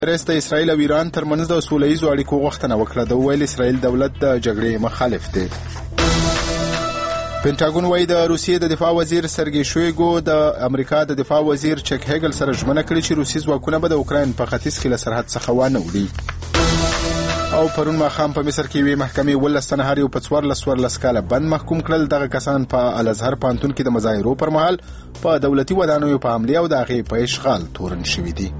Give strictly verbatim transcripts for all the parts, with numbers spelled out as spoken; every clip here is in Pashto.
ګوتریس د اسرائیل او ایران ترمنځ د سوله ییزو اړیکو غوښتنه وکړه. د ویل اسرائیل دولت د جګړې مخالف دی. پینټاګون وايي د روسیې د دفاع وزیر سرګی شویګو د امریکا د دفاع وزیر چک هیګل سره ژمنه کړې چې روسي ځواکونه به د اوکراین په ختیځ کې له سرحد څخه وانه وړي. او پرون ماښام په مصر کې یوې محکمې ولس تنه هر یو په څوارلس څوارلس کاله بند محکوم کړل. دغه کسان په الازهر پوهنتون کې د مظاهرو پر مهال په دولتي ودانیو په حملې او د هغې په اشغال تورن شوي دي.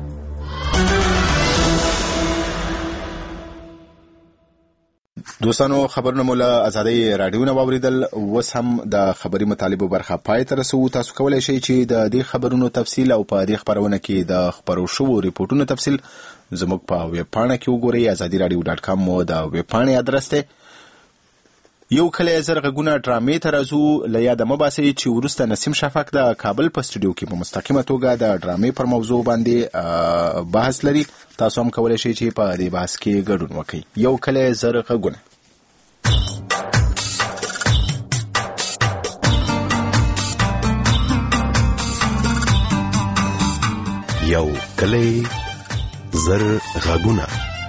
دوستانو، خبرونه مو له ازادۍ راډیو نه واوریدل. اوس هم د خبري مطالبو برخه پای ته رسوو. تاسو کولی شئ چې د دې خبرونو تفصیل او په دې خبرونه کې د خبرو شوو ریپورټونو تفصیل زموږ په ویب پاڼه کې وګورئ. ازادي راډیو ډاټ کام مو د ویب پاڼې ادرس دی. یو کله زر غږونه ډرامې ته راځو. له یاده مه باسئ چې وروسته نسیم شفق د کابل په سټوډیو کې په مستقیمه توګه د ډرامې پر موضوع باندې بحث لري. تاسو هم کولی شئ چې په دې بحث کې ګډون وکړئ. یو کله زر غږونه. یو کله زر غږونه.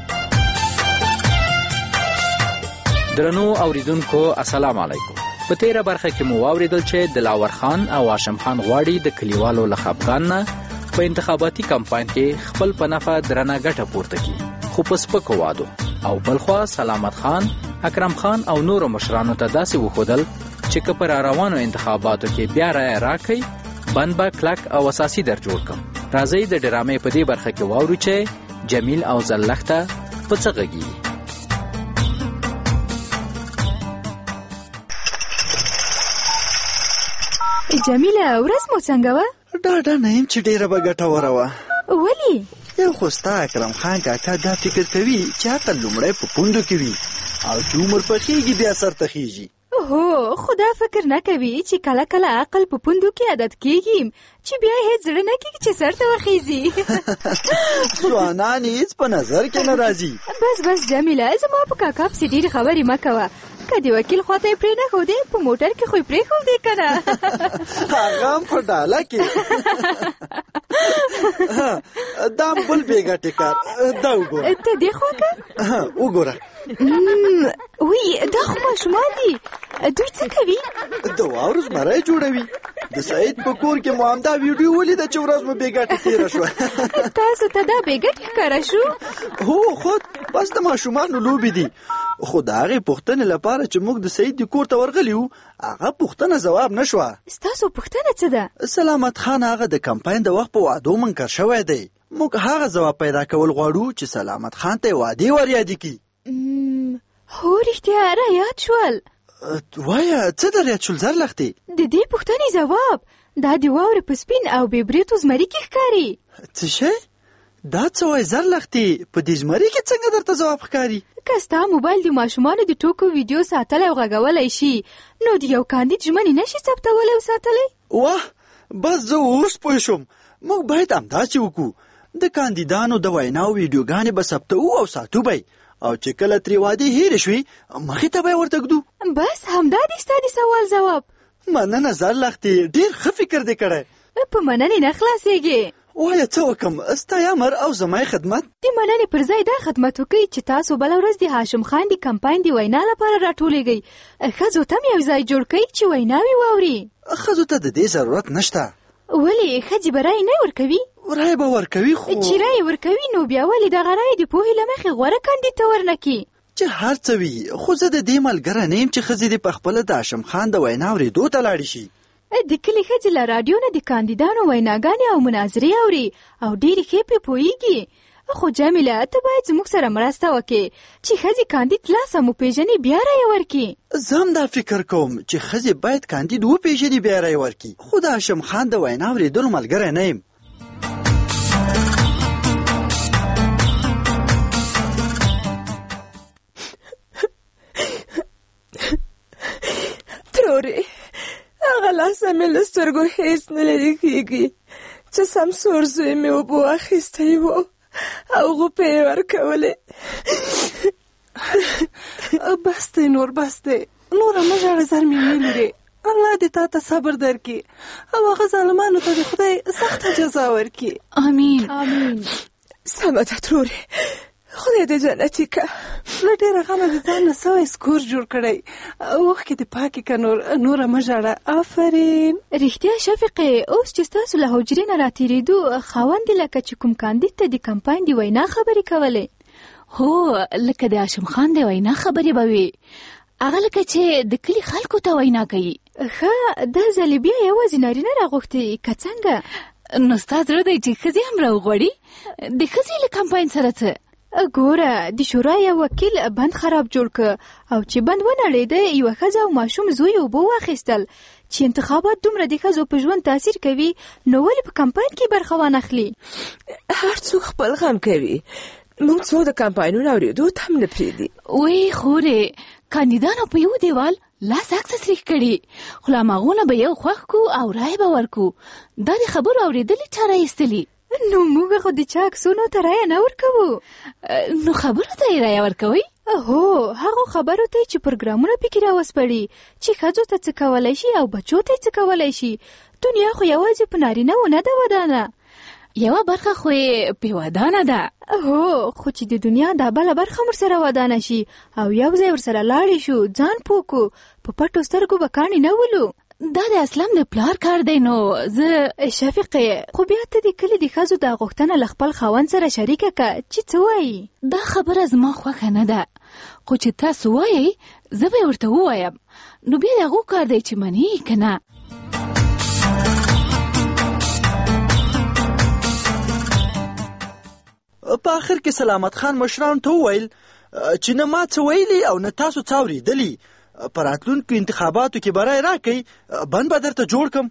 درنو اوریدونکو السلام علیکم. په تیره برخه کې مو واوریدل چې دلاور خان او هاشم خان غواړي د کلیوالو له خپګان نه په انتخاباتي کمپاین کې خپل په نفع درنه ګټه پورته کړي، خو په سپکو وعدو. او بلخوا سلامت خان، اکرم خان او نورو مشرانو ته داسې وښودل چې که په راروانو انتخاباتو کې بیا رایه راکړئ، بند به کلک او اساسي در جوړ کړم. راځئ د ډرامې په دې برخه کې واورو چې جمیل او زلخته په څه غږیږي. جمیله، ورځ مو څنګه وه؟ ډاډه نه یم چې ډېره به ګټوره وه. ولې؟ یو خو ستا اکرم خان کاکا دا فکر کوي چې عقل لومړی په پوندو کې وي او چې عمر پخېږي بیا سر ته خېږي. هو، خو دا فکر نه کوي چې کله کله عقل په پوندو کې عادت کېږي چې بیا هېڅ زړه نه کېږي چې سر ته وخېږي. ځوانان هېڅ په نظر کې نه راځي. بس بس جمیله، زما په کاکا پسې ډېرې خبرې مه کوه. که د وکیل خواته یې پرې نه ښودې، په موټر کې خو یې پرېښودې که نه؟ هغه هم په ډاله کې. دا بل بې ګټې کار. دا وګوره. ته دې خوا که؟ وګوره. وی، دا خو ماشومان دي. دوی څه کوي؟ د واورو زمری جوړوي. د سعید په کور کې مو همدا ویډیو ولیده چې ورځ مو بې ګټې تېره شوه. تاسو ته دا بې ګټې ښکاره شو؟ هو، خود بس د ماشومانو لوبې دي. خو د هغې پوښتنې لپاره چې موږ د سعید د کور ته ورغلي وو، هغه پوښتنه ځواب نه شوه. ستاسو پوښتنه څه ده؟ سلامت خان هغه د کمپاین د وخت په وعدو منکر شوی دی. موږ هغه ځواب پیدا کول غواړو چې سلامت خان ته یې وعدې ور یادې کړي. هو، رښتیا رایاد شول. وایه، څه در یاد شول زرلښتې؟ د دې پوښتنې ځواب دا د واورې په سپین او بې بریتو زمري کې ښکاري. څه شی؟ دا څه وایي زرلښتې؟ په دې زمري کې څنګه درته ځواب ښکاري؟ که ستا موبایل د ماشومانو د ټوکو ویډیو ساتلی او غږولی شي، نو د یو کاندید ژمنې نشي ثبتولی او ساتلی؟ واه، بس زه اوس پوه شوم. موږ باید همداسې وکړو. د کاندیدانو د ویناو ویډیوګانې به ثبتوو او ساتو به، او چې کله ترې وعدې هېرې شوې مخې ته به یې ورته ږدو. بس همدا دې ستا د سوال ځواب. مننه زرلښتې، ډېر ښه فکر دې کړی. په مننې نه خلاصېږې. وایه څه وکم؟ ستا امر او زما خدمت. د مننې پر ځای دا خدمت وکړئ چې تاسو بله ورځ د هاشم خان د کمپاین د وینا لپاره راټولېږئ. ښځو ته هم یو ځای جوړ کړئ چې ویناوې واوري. ښځو ته د دې ضرورت نشته. ولې؟ ښځې به رایې نه ورکوي؟ رایې به ورکوي، خو چې رایې ورکوي نو بیا ولې دغه رایې د پوهې له مخې غوره کاندید ته ورنکړي؟ چې هر څه وي، خو زه د دې ملګری نه یم چې ښځې دې پخپله د هاشم خان د وینا اورېدو ته لاړې شي. د کلي ښځې له راډیو نه د کاندیدانو ویناګانې او مناظرې اوري او ډېرې ښې پرې پوهېږي. خو جمیله، ته باید زموږ سره مرسته وکړې چې ښځې کاندید لاسه مو پېژني بیا رایه ورکړي. زه هم دا فکر کوم چې ښځې باید کاندید وپېژني بیا رایه ورکړي، خو د هاشم خان د وینا اورېدلو ملګری نه یم. ترورې، هغه لاسه مې له سترګو هېڅ نه لرې کېږي چې سمسور زوی مې اوبه واخیستی و او غوپې یې ورکولې. بس دی نور، بس دی نوره مه ژاړه، زر مې ویلې. الله دې تا ته صبر درکړي او هغه ظالمانو ته د خدای سخته جزا ورکړي. آمین آمین. سمه ده ترورې، خدای دې جنتي که. له ډېره غمه د ځان نه سوی سکور جوړ کړی. اوښکې دې پاکې که نور نوره مه ژاړه. آفرین. رښتیا شفقې، اوس چې ستاسو له حجرې نه راتېرېدو خاوند لکه چې کوم کاندید ته د کمپاین د وینا خبرې کولې. هو، لکه د هاشم خان د وینا خبرې به وي. هغه لکه چې د کلي خلکو ته وینا کوي. ښه، دا ځلې بیا یوازې نارینه راغوښتې که څنګه؟ نو ستا زړه دی چې ښځې هم راوغواړي؟ د ښځې له کمپاین سره څه؟ ګوره، د شورا یو وکیل بند خراب جوړ که، او چې بند ونړېده یوه ښځه او ماشوم زوی اوبه واخیستل. چې انتخابات دومره د ښځو په ژوند تاثیر کوي، نو ولې په کمپاین کې برخه وانخلي؟ هر څوک خپل غم کوي. موږ څو د کمپاینونو اورېدو ته هم نه پرېږدي. وی خورې، کاندیدانو په یو دیوال لاس عکس سریح کړي، خو له هماغونه به یو خوښ کو او رای به ورکو. دا د خبرو اورېدلې چا رایستلي؟ نو موږ خو د چا عکسونو ته رایه نه ورکوو. نو خبرو ته یې رایه ورکوئ؟ هو، هغو خبرو ته چې پروګرامونه پکې راوسپړي چې ښځو ته څه کولی شي او بچو ته څه کولی شي. دنیا خو یوازې په نارینه و نه ده ودانه. یوه برخه خو یې پې ودانه ده. هو، خو چې د دنیا دا بله برخه ورسره ودانه شي او یو ځای ورسره لاړې شو، ځان پوه کو، په پټو سترګو به کاڼي نه ولو. دا د اسلام د پلار کار دی. نو زه شفقې، خو بیا ته د کلي د ښځو دا غوښتنه له خپل خاوند سره شریکه که چې څه وایي. دا خبره زما خوښه نه ده، خو چې تاسو وایئ زه به ورته ووایم. نو بیا د هغو کار دی چې مني که نه. په آخر کې سلامت خان مشرانو ته وویل چې نه ما څه ویلي او نه تاسو څه اورېدلي. په راتلونکو انتخاباتو کې به رای راکئ، بند به درته جوړ کړم.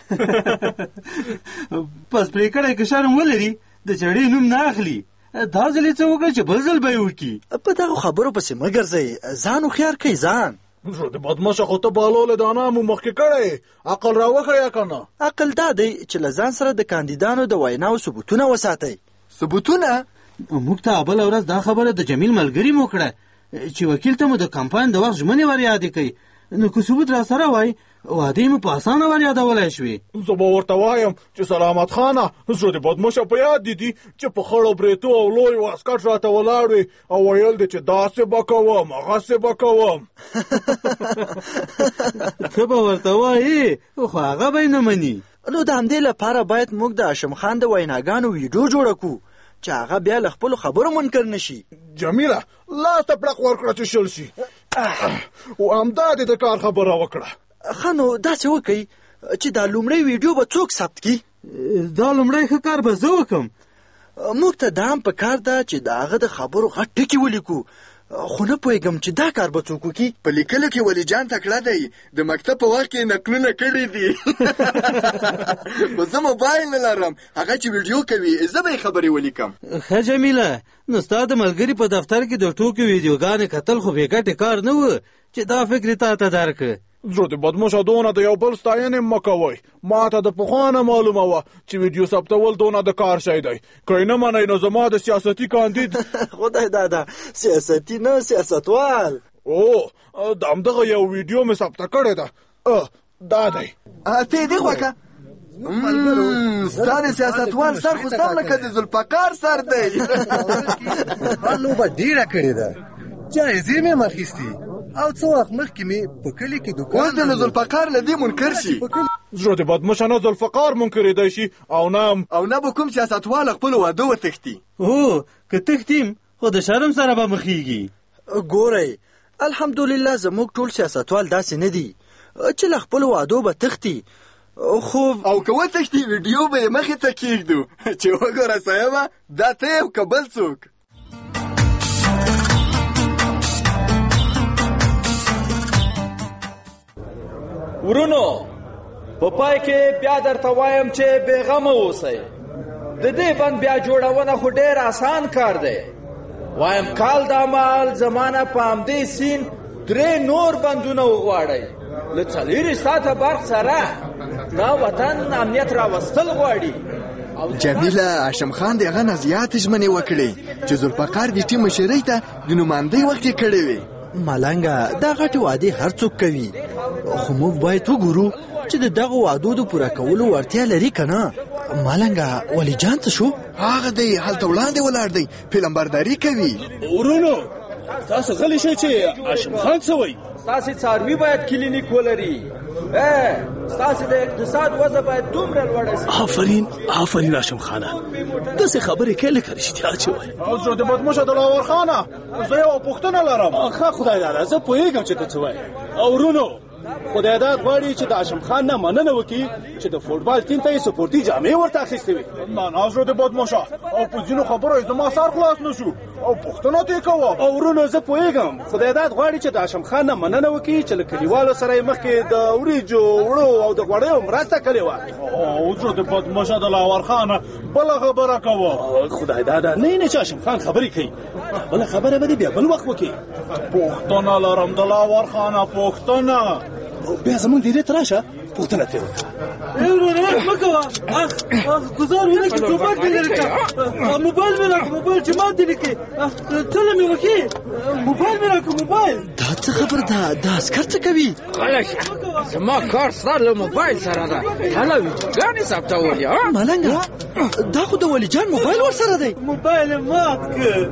پس پرې کړی که شرم ولري د چړې نوم نه اخلي. دا ځل یې څه وکړه چې بل ځل به یې وکړي. په دغو خبرو پسې مه ګرځئ، ځان هوښیار کئ. ځان زړه د بدمشه خو ته بالو له دانا مو مخکې کړی، عقل راوښیه که نه؟ عقل دا دی چې له ځان سره د کاندیدانو د ویناو ثبوتونه وساتئ. ثبوتونه؟ موږ ته بله ورځ دا خبره د جمیل ملګري مو کړه چې وکیل ته مو د کمپاین د وخت ژمنې ور یادې کوي. نو که ثبوت را سره وای، وعدې مو په اسانه ور یادولی شوې. زه به ورته وایم چې سلامت خانه، زړه د بدمشه په یاد دي دي چې په خړو بریتو او لوی واسکټ راته ولاړ وې او ویل دي چې داسې به کوم هغسې به کوم. ته به ورته وایې، خو هغه به یې نه مني. نو د همدې لپاره باید موږ د هاشم خان د ویناګانو ویډیو جوړه کړو چې هغه بیا له خپلو خبرو منکر نشي. جمیله، لاس ته پړق ورکړه چې شل شي، او همدا دې د کار خبره وکړه. ښه، نو داسې وکئ چې دا لومړی ویډیو به څوک ثبت کړي؟ دا لومړی ښه کار به زه وکړم. موږ ته دا هم په کار ده چې د هغه د خبرو غټ ټکي ولیکو، خو نه پوهېږم چې دا کار به څوک وکړي. په لیکلو کې ولی جان تکړه دی، د مکتب په وخت کې نقلونه کړي دي. خو زه موبایل نه لرم، هغه چې ویډیو کوي زه به یې خبرې ولیکم. ښه جمیله، نو ستا د ملګري په دفتر کې د ټوکې ویډیوګانې کتل خو بې ګټې کار نه و چې دا فکر یې تا ته درکړه. زړه د بدمشه دونه د یو بل ستاینې مه کوئ. ما ته د پخوا نه معلومه وه چې ویډیو ثبتول دونه د کار شی دی. که یې نه منئ نو زما د سیاستي کاندید خدای دادا، سیاستي نه سیاستوال. او د همدغه یو ویډیو مې ثبته کړې ده. دا دی. ته یې دې خوښه؟ ستا د سیاستوال سر خو سم لکه د ذوالفقار سر دی. لوبه ډېره کړې ده، جایزې مې هم اخیستي او څو وخت مخکې مې په کلي کې دوکان. اوس د ذوالفقار له دې منکر شي. زړه د بدمشه نه ذوالفقار منکرېدی شي او نه او نه به کوم سیاستوال خپلو واده وتښتي. هو، که تښتیم خو د شرم سره به مخېږي. ګورئ، الحمدلله زموږ ټول سیاستوال داسې نه دي چې له خپلو وعدو به تښتي. خو او که وتښتي ویډیو به یې مخې ته کېږدو چې وګوره صاحبه دا ته یې او که بل څوک. ورونو، په پای کې بیا درته وایم چې بېغمه اوسئ. د دې بند بیا جوړونه خو ډېر آسان کار دی. وایم کال دا مال زمانه په همدې سین درې نور بندونه وغواړئ له څلېرې ساعته برق سره. دا وطن امنیت راوستل غواړي. جمیله، هاشم خان د هغه نه زیاتې ژمنې وکړې چې ذوالفقار د ټیم مشرۍ ته د نمایندۍ وخت یې کړی وې. ملنګه، دا غټې وعدې هر څوک کوي، خو موږ باید وګورو چې د دغو وعدو د پوره کولو وړتیا لري که نه. مالنګه ولی جان ته شو هغه دی هلته وړاندې ولاړ دی فلم برداري کوي. ورونو تاسو غلی شئ چې هاشم خان څه وایي؟ ستاسې څاروي باید کلینیک ولري. ستاسې د اقتصاد وضع باید دومره لوړه شي. آفرین آفرین هاشم خانه، داسې خبرې کوې لکه رښتیا چې وایي. حضرت د بدمشه دلاور خانه، زه یوه پوښتنه لرم. ښه خدای داده، زه پوهېږم چې ته څه وایې. او ورونو خدای داد غواړي چې د هاشم خان نه مننه وکړي چې د فوټبال ټیم ته یې سپورټي جامې ورته اخیستې وي. نه نه حضرت بدمشه، او په ځینو خبرو یې زما سر خلاص نه شو او پوښتنه ترې کوم. او ورونو زه پوهېږم خدای داد غواړي چې د هاشم خان نه مننه وکړي چې له کلیوالو سره یې مخکې د وریجو وړو او د غوړیو مرسته کړې وه. او حضرت بدمشه دلاور خانه بله خبره کوه. خدای داده نه نه چې هاشم خان خبرې کوي، بله خبره به دې بیا بل وخت وکړي. پوښتنه لرم دلاور خانه، پوښتنه. بیا زمونږ دې ته راشه، پوښتنه ترې وکړه. مه کوه، ګزار مې نه کړي، ټوپک مې لرې کړه، موبایل مې راکړه، موبایل چې مات دې نه کړي، تله مې وکړي، موبایل مې راکړه. موبایل دا څه خبر ده؟ دا عسکر څه کوي؟ هلکه زما کار ستا له موبایل سره ده، هله ویډیوګانې ثبتول یې. ملنګه دا خو د ولی جان موبایل ورسره دی. موبایل یې مات کړ.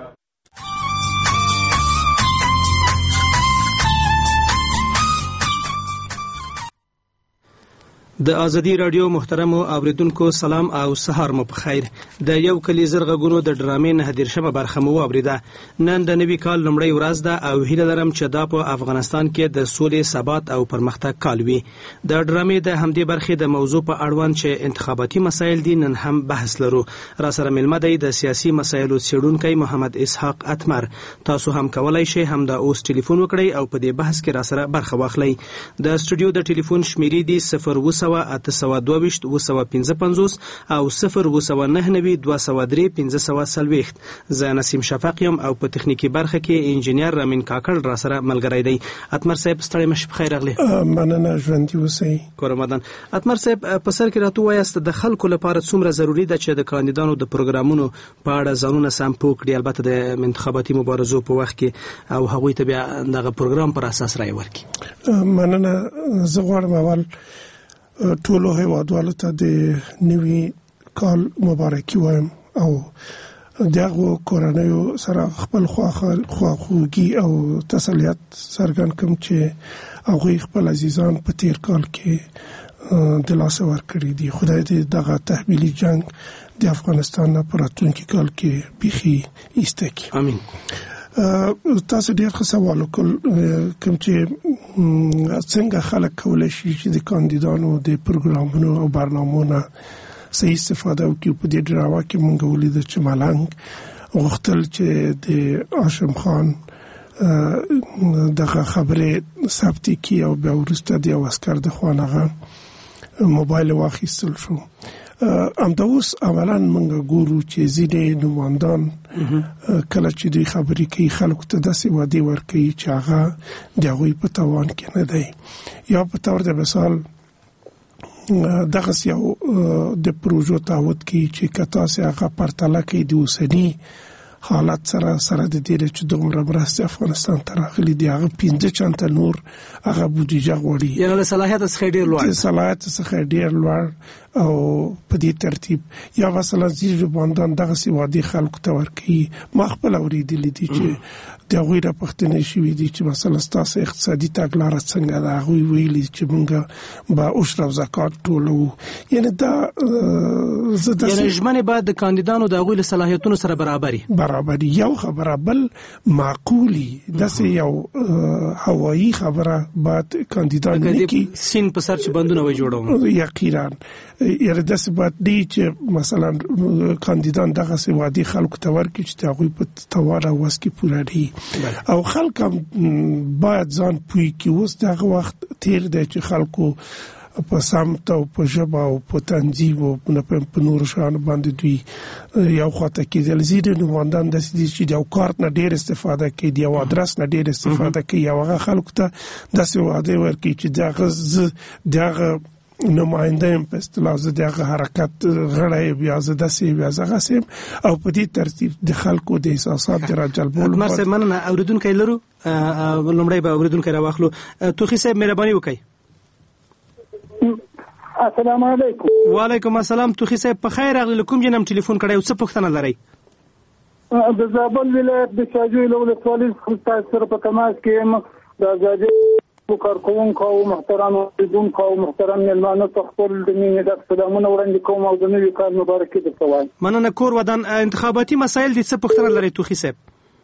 د ازادي رادیو محترمو اوریدونکو سلام او سهار مو په خیر. د یو کلی زرغونو د ډرامې نه دیرشمه برخه مو اوریده. نن د نوي کال لومړی ورځ ده او هیله لرم چې دا په افغانستان کې د سولې، ثبات او پرمختګ کال وي. د ډرامې د همدې برخې د موضوع په اړوند چې انتخاباتي مسایل دي نن هم بحث لرو. را سره ملمه دی د سیاسي مسایلو څېړونکی محمد اسحاق اتمر. تاسو هم کولای شئ هم د اوس ټلیفون وکړئ او په دې بحث کې را سره برخه واخلئ. د سټوډیو د ټلیفون شمیرې دي صفر اووه سوه اته سوه دوه ویشت اووه سوه پنځه پنځوس او صفر اووه سوه نهه نوي دوه سوه درې پنځه سوه څلوېښت. زه نسیم شفق یم او په تخنیکي برخه کې انجینیر رامین کاکړ را سره ملګری دی. اتمر صاحب ستړی مه شئ، پخیر راغلی. مننه، ژوندي اوسئ. کورمدن. اتمر صاحب په سر کې راته ووایاست د خلکو لپاره څومره ضروري ده چې د کاندیدانو د پروګرامونو په اړه ځانونه سم پوه کړي، البته د انتخاباتي مبارزو په وخت کې، او هغوی ته بیا دغه پروګرام پر اساس رایې ورکړي. مننه. زه غواړم اول ټولو هیوادوالو ته د نوي کال مبارکي وایم او دغه کورنیو سره خپل خواخوږي او تسلیت څرګند کوم چې هغوی خپل عزیزان په تیر کال کې د لاسه ورکړي دي. خدای دې دغه تحمیلي جنگ د افغانستان نه په راتلونکي کال کې بیخي ایسته کړي. امین. تاسو ډیر ښه سوال وکړ کوم چې څنګه خلک کولی شي چې د کاندیدانو د پروګرامونو او برنامو صحیح استفاده وکړي. په دې ډراما کې موږ ولیدل چې ملنګ غوښتل چې د هاشم خان دغه خبرې ثبت کړي او بیا وروسته د یو عسکر د خوا هغه موبایل واخیستل شو. همدا اوس عملاً موږ ګورو چې ځینې نمایندان کله چې دوی خبرې کوي خلکو ته داسې وعدې ورکوي چې هغه د هغوی په توان کې نه دی. یا په طور د مثال دغسې یو د پروژو تعهد کوي چې که تاسې هغه پرتله کوي د اوسني حالت سره سره د دې چې دومره مرستې افغانستان ته راغلي دي، هغه پنځه چنده نور هغه بودیجه غواړي. یعنې له صلاحیت څخه ډېر لوړ د صلاحیت څخه ډېر لوړ او په دې ترتیب یا مثلا ځینې نمایندان دغسې وعدې خلکو ته ورکوي. ما خپله اورېدلي دي چې د هغوی را پوښتنې شوي دي چې مثلا ستاسو اقتصادي تګلاره څنګه ده. هغوی ویلي چې موږ به عشر او زکات ټولوو. یعنې دا یعنې ژمنې باید د کاندیدانو د هغوی له صلاحیتونو سره برابري برابري یو خبره، بل معقولي داسې یو هوایي خبره باید کاندیدان نه کړي. سین په سر چې بندونه وجوړوم یقینا یعنې داسې باید دی چې مثلا کاندیدان دغسې وعدې خلکو ته ورکړي چې د هغوی په توان او وس کې پوره دي او خلک هم باید ځان پوه کړي. اوس دغه وخت تیر دی چې خلکو په سمت او په ژبه او په تنظیم او په نورو شیانو باندې دوی یو خواته کېدل. ځینې نمایندان داسې دي چې د یو کارت نه ډېر استفاده کوي، د یو ادرس نه ډېر استفاده کوي او هغه خلکو ته داسې وعدې ورکوي چې دغه زه دغه نماینده یم، په اصطلاح زه دغه حرکت غړی یم یا زه داسې یم یا زه هغسې یم او په دې ترتیب د خلکو د احساسات د راجلبولو. اتمر صاحب مننه. اورېدونکی لرو، لومړی به اورېدونکی راواخلو. توخي صاحب مهرباني وکړئ. السلام علیکم. وعلیکم السلام توخی صاحب په خیر راغلی. کوم جنم ټلیفون کړی او څه پوښتنه لرئ؟ د زابل ولایت د شاجوی له ولسوالۍ څخه تاسو سره په تماس کې یم. د ازادي کارکوونکو او محترم اوسیدونکو او محترم مېلمانه ته خپل د مینې ډک سلامونه وړاندې کوم او د نوي کال مبارکي درته وایم. مننه. کور ودان انتخاباتي مسایل دي، څه پوښتنه لرئ توخی صاحب؟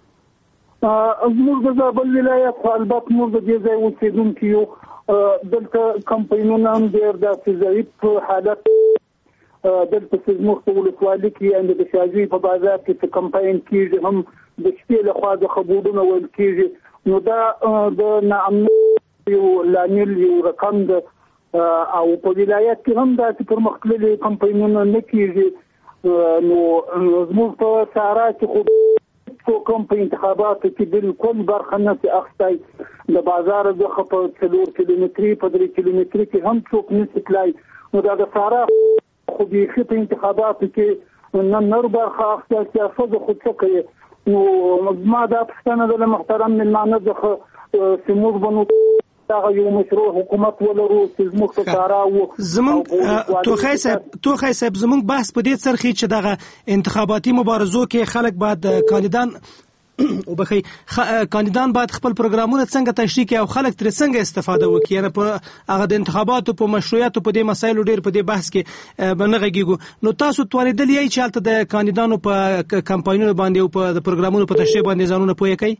موږ د زابل ولایت البته موږ د دې ځای اوسیدونکي یو. دلته کمپاینونه هم ډېر داسې ضعیف حالت دلته چې زموږ په ولسوالۍ کې یعنې د شاجوی په بازار کې چې کمپاین کېږي هم د شپې لخوا د خبرونه ویل کېږي، نو دا د ناامنۍ یو لامل یو رقم ده او په ولایت کې هم داسې پرمختللي کمپاینونه نه کېږي. نو زموږ په سهارا کې خو کوم په انتخاباتو کې بالکل برخه نه سي اخیستی. د بازار څخه په څلور کیلومتري په درې کیلومتري کې هم څوک نه سي تلای. نو دا د سهارا خو بیخي په انتخاباتو کې نه نور برخه اخیستی سیاست خو څه کوي. نو ما دا پوښتنه ده له محترم مېلمانه څخه چې موږ به نو دغه یو مشروع حکومت ولرو چې زموږ په سهارا و. زموږ توخی صاحب توخی صاحب زموږ بحث په دې څرخي چې دغه انتخاباتي مبارزو کې خلک باید کاندیدان وبخي کاندیدان باید خپل پروګرامونه څنګه تشریح کړي او خلک ترې څنګه استفاده وکړي. یعنې په هغه د انتخاباتو په مشروعیت په دې مسایلو ډېر په دې بحث کې به نه غږیږو. نو تاسو توانېدلی یئ چې هلته د کاندیدانو په کمپاینونو باندې او په پروګرامونو په تشریح باندې ځانونه پوه کړئ؟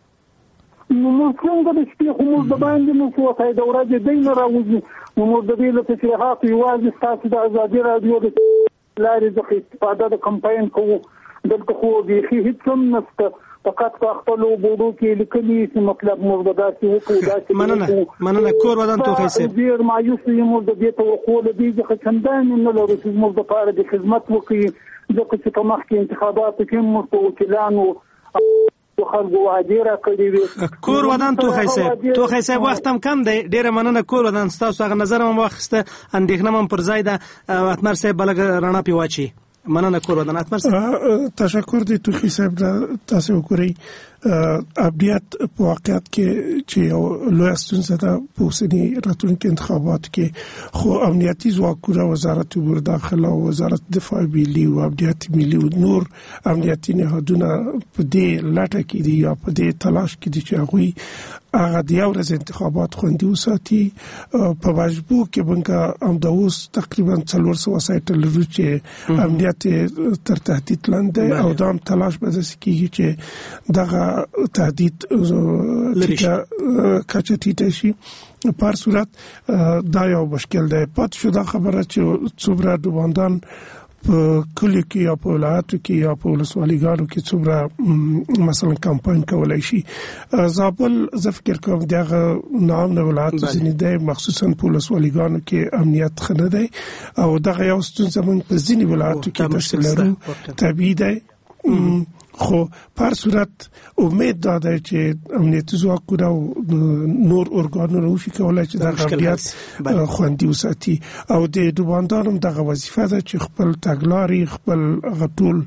نو موږ څنګه د شپې خو موږ د باندې موږ وخی د ورځې دی نه راوځي. نو موږ د دې له تشریحاتو یوازې ستاسو د ازادي راډیو د لارې څخه استفاده د کمپاین کوو. دلته خو بیخي هېڅ هم نشته، فقط په خپلو بورډو کې لیکلي چې مطلب موږ به داسې وکړو داسې مننه مننه. کور ودان توخی صاحب ډېر مایوس یم. موږ د دې توقع له دې څخه چندانې نه لرو چې زموږ دپاره د خدمت وکړي، ځکه چې په مخکې انتخاباتو کې موږ په وکیلانو خلکو وعدې راکړې وې. کور ودان توخی صاحب توخی صاحب وخت هم کم دی. ډېره مننه کور ودان. ستاسو هغه نظر هم واخیسته، اندېښنه هم پر ځای ده. اتمر صاحب به لږ رڼا پرې واچوي. مننه کور ودان. اتمر صاحب تشکر دی توخی صاحب تاسو وکړئ. امنیت په واقعیت کې چې یو لویه ستونزه ده په اوسني راتلونکي انتخاباتو کې، خو امنیتي ځواکونه وزارت امور داخله او وزارت دفاع ملي او امنیت ملي او نور امنیتي نهادونه په دې لټه کې دي یا په دې تلاش کې دي چې هغوی هغه د یو ورځ انتخابات خوندي وساتي. په مجبور کې موږ همدا اوس تقریبا څلور سوه سایټه لرو چې امنیت تر تهدید لاندې او دا هم تلاش به داسې کېږي چې دغه تهدید کچه ټیټه شي. په هر صورت دا یو مشکل دی. پاتې شو دا خبره چې څومره ډوباندان په کلیو کې یا په ولایاتو کې یا په ولسوالیګانو کې څومره مثلا کمپاین کولای شي. زابل زه فکر کوم دغه نامنه ولایت ځینې دی، مخصوصا په ولسوالیګانو کې امنیت ښه نه دی او دغه یو ستونزه موږ په ځینې ولایاتو کې داسې لرو. طبیعي دی، خو په هر صورت امید دا ده چې امنیتي ځواکونه او نور ارګانونه وشي کولای چې دغه امنیت خوندي وساتي او د ډوباندان هم دغه وظیفه ده چې خپل تګلارې خپل غټول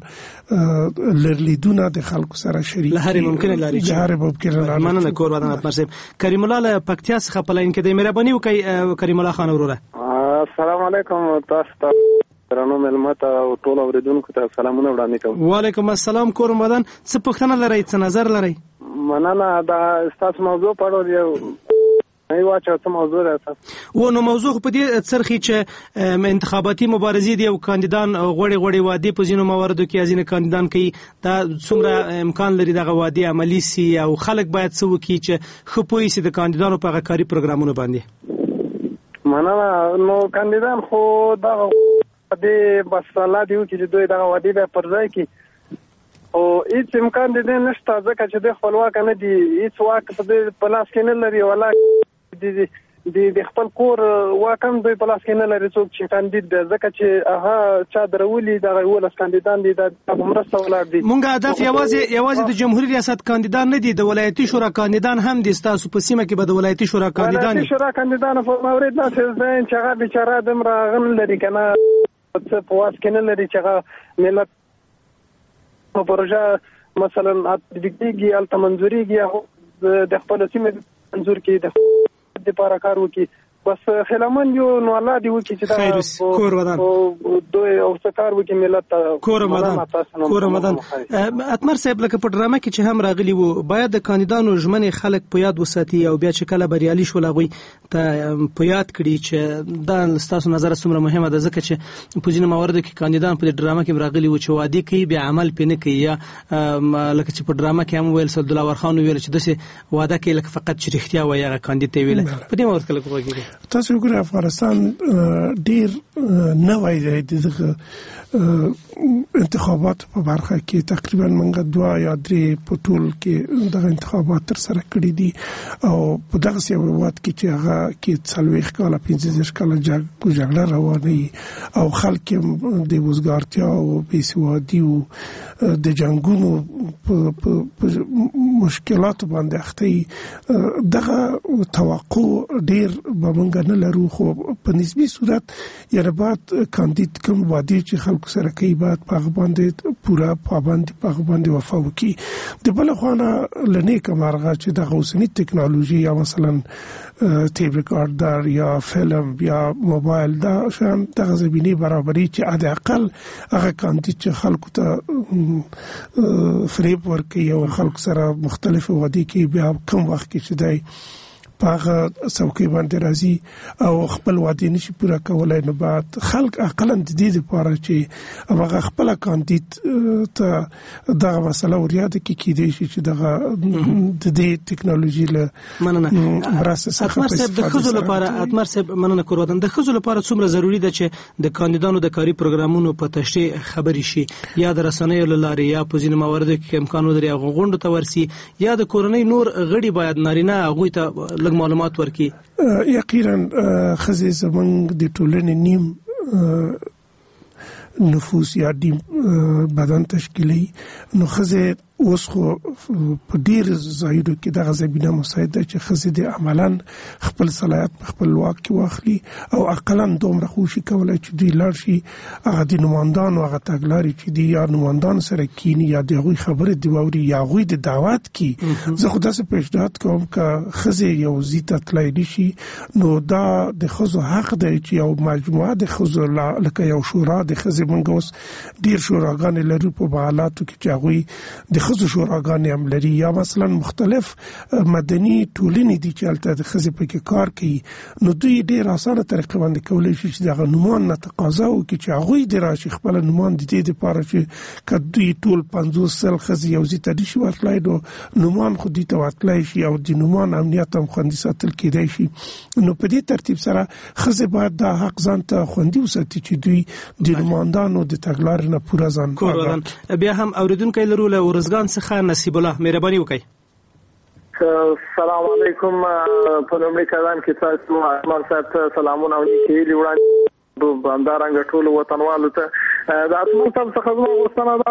لرلیدونه د خلکو سره شریک له هرې ممکنه لارې چې هرې ممکنه لارې. مننه کور ودان. اتمر صاحب کریم الله له پکتیا څخه په لاین کې دی. مهرباني وکړئ کریم الله خان وروره. السلام علیکم. تاسو ته درنو مېلمه ته او ټول اورېدونکو ته سلامونه وړاندې کوم. وعلیکم السلام. کور ودان. څه پوښتنه لرئ، څه نظر لرئ؟ مننه. دا ستاسو موضوع په اړه یو نه واچو څه موضوع ده. و نو موضوع په دې څرخي چې انتخاباتي مبارزې دي او کاندیدان غوړې غوړې وعدې په ځینو مواردو کې ځینې کاندیدان کوي. دا څومره امکان لري دغه وعدې عملي سي او خلک باید څه وکړي چې ښه پوه شي د کاندیدانو په هغه کاري پروګرامونو باندې؟ مننه. نو کاندیدان خو دغه دې بس الله دې وکړي چې دوی دغه وعدې به پر ځای کړي او هېڅ امکان د دې نشته ځکه چې دوی خپلواکه نه دي، هېڅ واک په دوی په لاس کې نه لري. ولا د خپل کور واک هم دوی په لاس کې نه لري څوک چې کاندید دی، ځکه چې هغه چا درولي دغه یولس کاندیدان دي د مرسته ولاړ دي. مونږ هدف یوازې یوازې د جمهوریت ریاست کاندیدان نه دي، د ولایتي شورا کاندیدان هم دي. ستاسو په سیمه کې به د ولایتي شورا کاندیدان ولایتي شورا کاندیدان په مورید داسې ځای چې هغه بیچاره دومره هغه نه لري که نه څه په واس کې نه لري چې هغه ملت په پروژه مثلا تطبیقېږي هلته منظورېږي د خپلو سیمې منظور کړي د دپاره کار وکړي. بس خلمن یو نو الله دی وکي چې دا کور ودان دوی او څکار وکي ملت کور ودان کور ودان اتمر صاحب لکه په ډرامه کې چې هم راغلی وو باید د کاندیدانو ژمنې خلک په یاد وساتي او بیا چې کله بریالي شول هغوی ته په یاد کړي چې دا ستاسو نظر څومره مهمه ده ځکه چې په ځینو مواردو کې کاندیدان په ډرامه کې راغلي وو چې وعده کوي بیا عمل پې نه کوي یا لکه چې په ډرامه کې هم ویل سعدالله خان ویل چې داسې وعده کوي لکه فقط چې رښتیا وایي هغه کاندید ته ویل په دې مورد کې لکه وګورئ تاسو وګورئ افغانستان ډېر نوی دی دغه انتخابات په برخه کې تقریبا منګه دوه یا درې په ټول کې دغه انتخابات تر سره کړي دي او په دغه سیاوات کې چې هغه کې څلوېښت کاله پنځه دېرش کاله جګړه روانه او خلک د وزګارتیا او بېسوادي او د جنګونو په مشکلاتو باندې اخته دغه توقع ډېر به موږ نه لرو خو په نسبي صورت یعنې باید کاندید کوم وعدې چې خلکو سره کوي باید په هغه باندې پوره پابند په هغه باندې وفا وکړي د بله خوا نه له نیکه مرغه چې دغه اوسني ټکنالوژي یا مثلا ټیپ ریکارډر یا فلم یا موبایل دا شان دغه زمینې برابري چې حد اقل هغه کاندید چې خلکو ته فریب ورکوي او خلکو سره مختلف وعدې کوي بیا کم وخت کې چې دی په هغه څوکۍ باندې راځي او خپل وعدې نشي پوره کولی نو باید خلک اقلا د دې دپاره چې هغه خپله کاندید ته دغه مسله ور یاده کړي کیدای شي چې دغه د دې ټکنالوژي له مرستې څخه اتمر صاحب د ښځو لپاره اتمر صاحب مننه کور ودان د ښځو لپاره څومره ضروري ده چې د کاندیدانو د کاري پروګرامونو په تشریح خبرې شي یا د رسنیو له لارې یا په ځینو مواردو کې امکان ولري هغه غونډو ته ورسي یا د کورنۍ نور غړي باید نارینه هغوی ته معلومات ورکي یقینا ښځې زموږ د ټولنې نیم نفوس یا نیم بدن تشکیلوي نو ښځې اوس خو په ډېر ځایونو کې دغه زمینه مساعد ده چې ښځې د عملاً خپل صلاحیت په خپل واک کې واخلي او اقلاً دومره خو شي کولی چې دوی لاړ شي هغه د نمایندانو هغه تګلارې چې دي یا نمایندانو سره کیني یا د هغوی خبرې دې واوري یا هغوی د دعوت کړي زه خو داسې پیشنهاد کوم که ښځې یو ځای ته تللی نه شي نو دا د ښځو حق دی چې یو مجموعه د ښځو لکه یو شورا د ښځې موږ اوس ډېر شوراګانې لرو په مغالاتو کې چې هغوی د ښځو شوراګانې هم لري یا مثلا مختلف مدني ټولنې دي چې هلته د ښځې پکې کار کوي نو دوی ډېر اسانه طریقه باندې کولی شي چې دغه نومان نه تقاضا وکړي چې هغوی دې راشي خپله نومان د دې دپاره چې که دوی ټول پنځوس سل ښځې یو ځای ته نشي ورتلی نو نومان خو دوی ته ورتلی شي او د نومان امنیت هم خوندي ساتل کېدی شي نو په دې ترتیب سره ښځې باید دا حق ځان ته خوندي وساتي چې دوی د نمایندانو د تګلارې نه پوره ځان بیا هم اورېدونکی لرو له ارزګان څخه نصیب الله مهرباني وکړئ السلام علیکم په لومړي کلام کې تاسو احمد صاحب ته سلامونه او نیکي وړاندې باندې ټول وطنوالو ته د اسمان صاحب څخه زما غوښتنه ده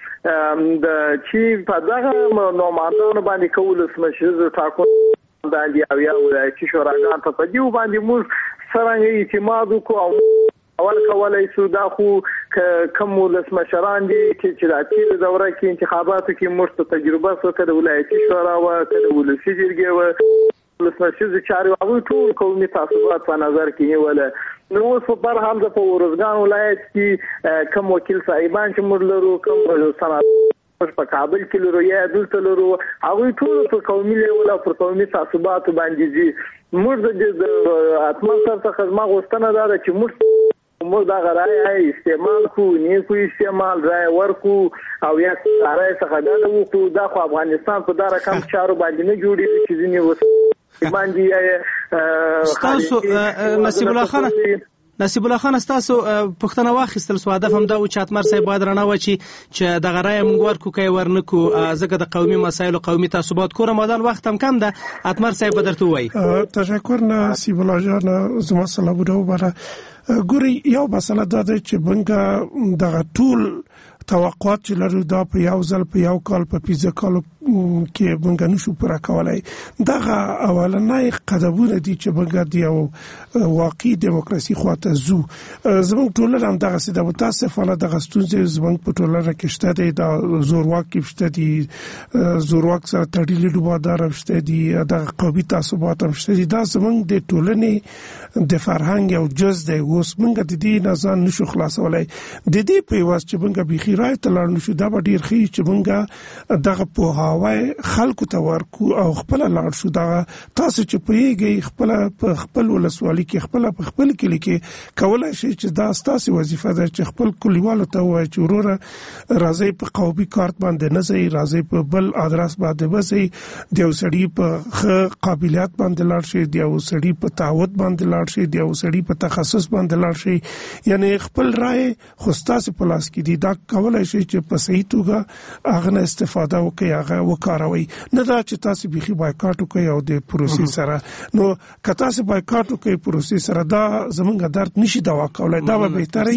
د چې په دغه نوماندانو باندې کول سمشریز ټاکو باندې او یا ولایتي شوراګان ته په دیو باندې موږ څرنګه اعتماد وکړو اول کولای شو دا خو کوم ولسمشران دي چې د تیر دوره کې انتخاباتو کې مرسته تجربه وکړه ولایتي شورا او د ولسی جرګې او ولسمشر چاري او ټول قومي تعصبات په نظر کې نیول نو اوس په بهر حال د ورزګان ولایت کې کوم وکیل صاحبان چې موږ لرو کوم صنعت په کابل کې لرو یا دلته لرو هغه ټول په قومي لیول او په قومي تعصبات باندې دي موږ د اتمن سره څخه غوښتنه ده چې موږ موږ دا غراي استعمال کو نه کو استعمال راي ورکو او یا راي څخه دا وکړو دا خو افغانستان په دا رقم چارو باندې نه جوړي چې ځینې وس باندې تاسو نصیب الله خان نصیب الله خان تاسو پښتنه واخیستل سو هدف هم دا و چې اتمر صاحب باید رانه و چې چې د غراي موږ ورکو کوي ورنکو ځکه د قومي مسایل او قومي تعصبات کور رمضان وخت هم کم ده اتمر صاحب بدرته وای تشکر نصیب الله جان زما سلام وروبره ګوري یو مسله دا ده چې بنګه دغه ټول توقعات چې لرو دا په یو ځل په یو کال په پنځه کال کې موږ نشو پوره کولای. دغه اولنۍ قدمونه دي چې موږ د یو واقعي دیموکراسي خواته ځو. زموږ ټولنه هم دغسې ده. متاسفانه دغه ستونزې زموږ په ټولنه کې شته دی. د زورواکي شته دي، زورواک سره تړلي ډوبادار هم شته دي، دغه قومي تعصبات هم شته دي. دا زموږ د ټولنې د فرهنګ یو جز دی. اوس موږ د دې نه ځان نشو خلاصولی. د دې په عوض چې موږ بیخي رایې ته لاړ نشو، دا به ډېر ښه چې موږ دغه پوهاوی خلکو ته ورکو او خپله لاړ شو. دغه تاسو چې پوهېږئ خپله په خپل ولسوالي کې، خپله په خپل کلي کې کولی شئ چې دا ستاسې وظیفه ده چې خپل کلیوالو ته ووایئ چې وروره راځئ په قومي کارت باندې نه ځئ، راځئ په بل ادرس باندې وځئ، د یو سړي په ښه قابلیت باندې لاړ شئ، د یو سړي په تعهد باندې لاړ شئ، د یو سړي په تخصص باندې لاړ شئ. یعنې خپل رایې خو ستاسې په لاس کې دي. دا کولی شئ چې په صحیح توګه هغه نه استفاده وکړئ، هغه وکاروئ. نه دا چې تاسو بیخي بایکاټ وکړئ او د پروسې سره. نو که تاسو بایکاټ وکړئ پروسې سره، دا زموږ درد نشي دوا کولی. دا به بهتري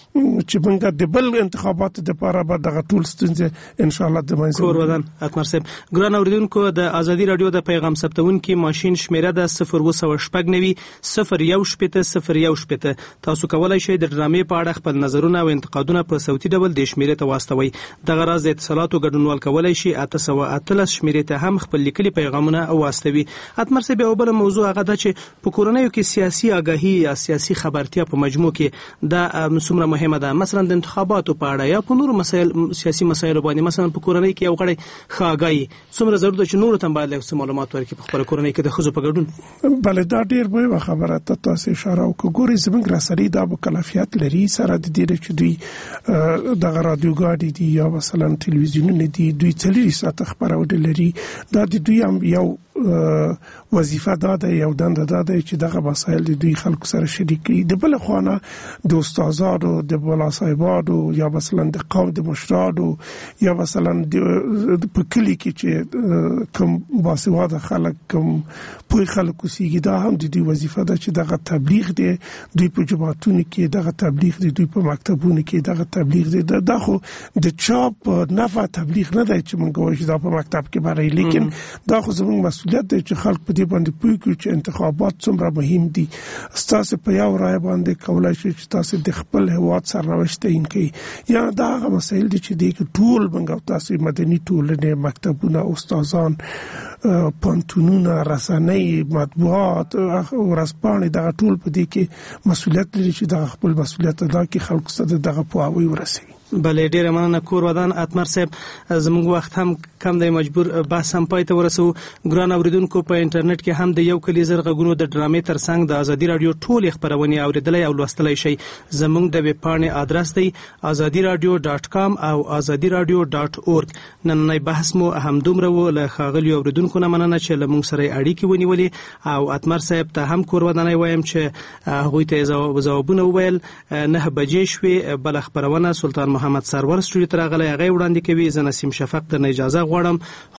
چې موږ د بل انتخاباتو دپاره به دغه ټول ستونزې انشاءالله د منځه کور ودان. اتمر صاحب، ګران اورېدونکو، د ازادي راډیو د پیغام ثبتونکي ماشین شمیره ده صفر اووه سوه شپږ نوي صفر یو شپېته صفر یو شپېته. تاسو کولی شئ د ډرامې په اړه خپل نظرونه او انتقادونه په صوتي ډول د شمیرې ته واستوئ. دغه راز د اتصالاتو ګډونوال کولی شي اته سوه اتلس شمیرې ته هم خپل لیکلي پیغامونه واستوي. اتمر صاحب، یوه بله موضوع هغه ده چې په کورنیو کې سیاسي آګاهي یا سیاسي خبرتیا په مجموع کې دا څومره مهمه ده. مثلا د انتخاباتو په اړه یا په نورو مسایل سیاسي مسایلو باندې، مثلا په کورنۍ کې یو غړی ښه آګاهي څومره ضرور ده چې نورو ته هم باید څه معلومات ورکړي په خپله کورنۍ کې د ښځو په ګډون. بله، دا ډېر مهمه خبره ته تاسو اشاره وکړه. ګورئ، زموږ رسنۍ دا مکلفیت لري سره د دې چې دوی دغه رادیوګانې دي یا مثلا تلویزیونونه دي، دوی څلور ساعته خپرونه لري. دا د دوی هم یو وظیفه دا ده، یو دنده دا ده چې دغه مسایل د دوی خلکو سره شریک کړي. د بل خوانه د استادانو، د بالا صاحبانو یا مثلا د قوم د مشرانو یا مثلا په کلي کې چې کوم باسواده خلک، کوم پوه خلک اوسېږي، دا هم د دوی وظیفه ده چې دغه تبلیغ دی. دوی په جماعتونو کې دغه تبلیغ دی، دوی په مکتبونو کې دغه تبلیغ دی. دا خو د چا په نفع تبلیغ نه دی چې موږ وایو چې دا په مکتب کې برای، لیکن دا خو زموږ مسؤلیت دی چې خلک په دې باندې پوه کړي چې انتخابات څومره مهم دي. ستاسو په یو رایه باندې کولی شئ چې تاسو د خپل هېواد سرنوشت تعیین کړئ. یا دا هغه مسایل دي چې دی ټول موږ او تاسو مدني ټولنې، مکتبونه، استادان، پوهنتونونه، رسنۍ، مطبوعات، ورځپاڼې، دغه ټول په دې کې مسؤلیت لري چې دغه خپل مسؤلیت ادا کړي، خلکو ته دغه پوهاوی ورسوي. بله، ډیره مننه کور ودان. اتمر صاحب، زموږ وخت هم کم دی، مجبور بحث هم پای ته ورسو. ګران اوریدونکو، په انټرنیټ کې هم د یو کلی زر غږونو د ډرامې ترڅنګ د ازادي راډیو ټولې خپرونې اوریدلی او لوستلی شئ. زموږ د ویب پاڼې آدرس دی ازادي راډیو ډاټ کام او ازادي راډیو ډاټ اورګ. نننی بحث مو همدومره و. له ښاغلیو اوریدونکو نه مننه چې له موږ سره اړیکې ونیولې، او اتمر صاحب ته هم کور ودانی وایم چې هغوی ته ځوابونه وویل. نه بجې شوې. بله خپرونه سلطان محمد سرور سټوډیو ته راغلی، هغه وړاندې کوي. زه نسیم شفق درنه اجازه غواړم.